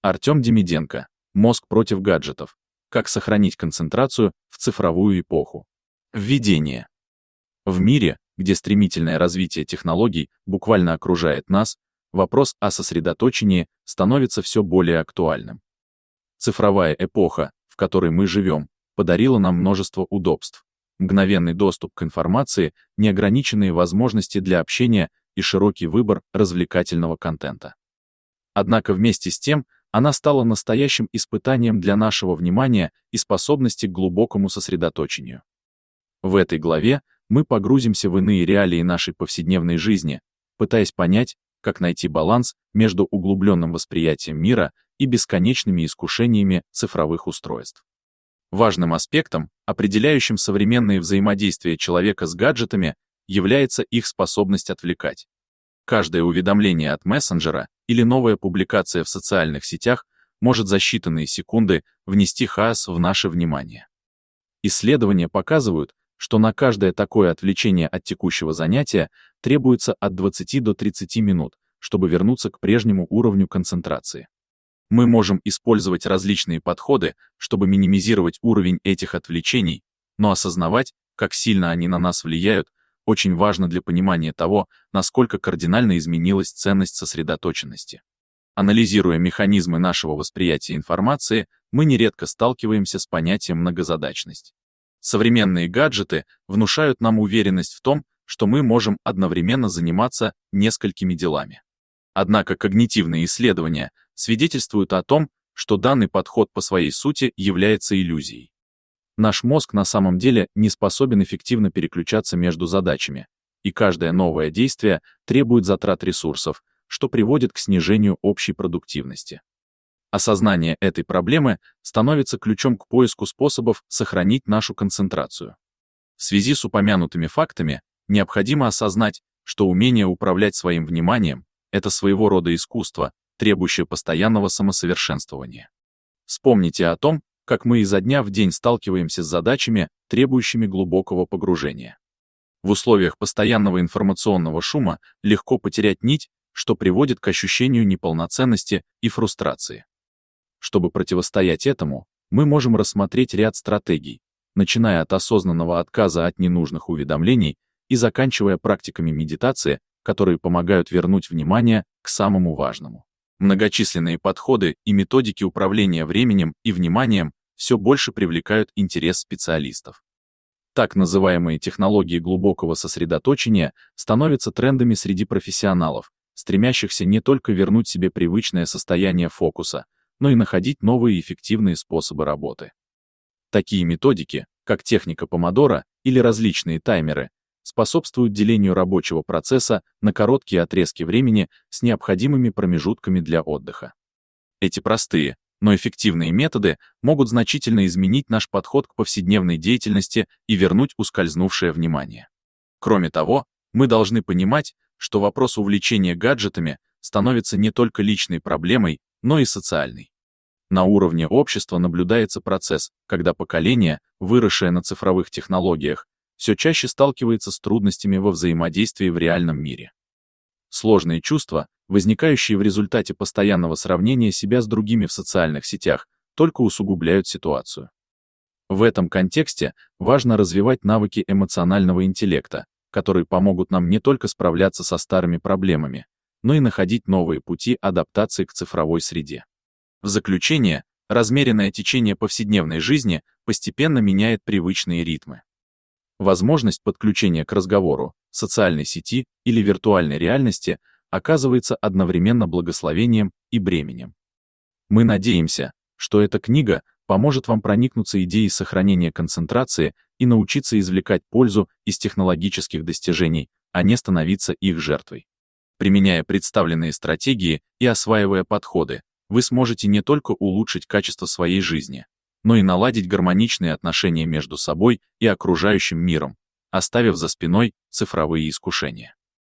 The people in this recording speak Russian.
Артем Демиденко. Мозг против гаджетов. Как сохранить концентрацию в цифровую эпоху. Введение. В мире, где стремительное развитие технологий буквально окружает нас, вопрос о сосредоточении становится все более актуальным. Цифровая эпоха, в которой мы живем, подарила нам множество удобств. Мгновенный доступ к информации, неограниченные возможности для общения и широкий выбор развлекательного контента. Однако вместе с тем, она стала настоящим испытанием для нашего внимания и способности к глубокому сосредоточению. В этой главе мы погрузимся в иные реалии нашей повседневной жизни, пытаясь понять, как найти баланс между углубленным восприятием мира и бесконечными искушениями цифровых устройств. Важным аспектом, определяющим современные взаимодействия человека с гаджетами, является их способность отвлекать. Каждое уведомление от мессенджера или новая публикация в социальных сетях может за считанные секунды внести хаос в наше внимание. Исследования показывают, что на каждое такое отвлечение от текущего занятия требуется от 20 до 30 минут, чтобы вернуться к прежнему уровню концентрации. Мы можем использовать различные подходы, чтобы минимизировать уровень этих отвлечений, но осознавать, как сильно они на нас влияют, очень важно для понимания того, насколько кардинально изменилась ценность сосредоточенности. Анализируя механизмы нашего восприятия информации, мы нередко сталкиваемся с понятием многозадачность. Современные гаджеты внушают нам уверенность в том, что мы можем одновременно заниматься несколькими делами. Однако когнитивные исследования свидетельствуют о том, что данный подход по своей сути является иллюзией. Наш мозг на самом деле не способен эффективно переключаться между задачами, и каждое новое действие требует затрат ресурсов, что приводит к снижению общей продуктивности. Осознание этой проблемы становится ключом к поиску способов сохранить нашу концентрацию. В связи с упомянутыми фактами необходимо осознать, что умение управлять своим вниманием — это своего рода искусство, требующее постоянного самосовершенствования. Вспомните о том, как мы изо дня в день сталкиваемся с задачами, требующими глубокого погружения. В условиях постоянного информационного шума легко потерять нить, что приводит к ощущению неполноценности и фрустрации. Чтобы противостоять этому, мы можем рассмотреть ряд стратегий, начиная от осознанного отказа от ненужных уведомлений и заканчивая практиками медитации, которые помогают вернуть внимание к самому важному. Многочисленные подходы и методики управления временем и вниманием все больше привлекают интерес специалистов. Так называемые технологии глубокого сосредоточения становятся трендами среди профессионалов, стремящихся не только вернуть себе привычное состояние фокуса, но и находить новые эффективные способы работы. Такие методики, как техника помодоро или различные таймеры, способствуют делению рабочего процесса на короткие отрезки времени с необходимыми промежутками для отдыха. Эти простые, но эффективные методы могут значительно изменить наш подход к повседневной деятельности и вернуть ускользнувшее внимание. Кроме того, мы должны понимать, что вопрос увлечения гаджетами становится не только личной проблемой, но и социальной. На уровне общества наблюдается процесс, когда поколение, выросшее на цифровых технологиях, все чаще сталкивается с трудностями во взаимодействии в реальном мире. Сложные чувства, возникающие в результате постоянного сравнения себя с другими в социальных сетях, только усугубляют ситуацию. В этом контексте важно развивать навыки эмоционального интеллекта, которые помогут нам не только справляться со старыми проблемами, но и находить новые пути адаптации к цифровой среде. В заключение, размеренное течение повседневной жизни постепенно меняет привычные ритмы. Возможность подключения к разговору, социальной сети или виртуальной реальности оказывается одновременно благословением и бременем. Мы надеемся, что эта книга поможет вам проникнуться идеей сохранения концентрации и научиться извлекать пользу из технологических достижений, а не становиться их жертвой. Применяя представленные стратегии и осваивая подходы, вы сможете не только улучшить качество своей жизни, но и наладить гармоничные отношения между собой и окружающим миром, оставив за спиной цифровые искушения.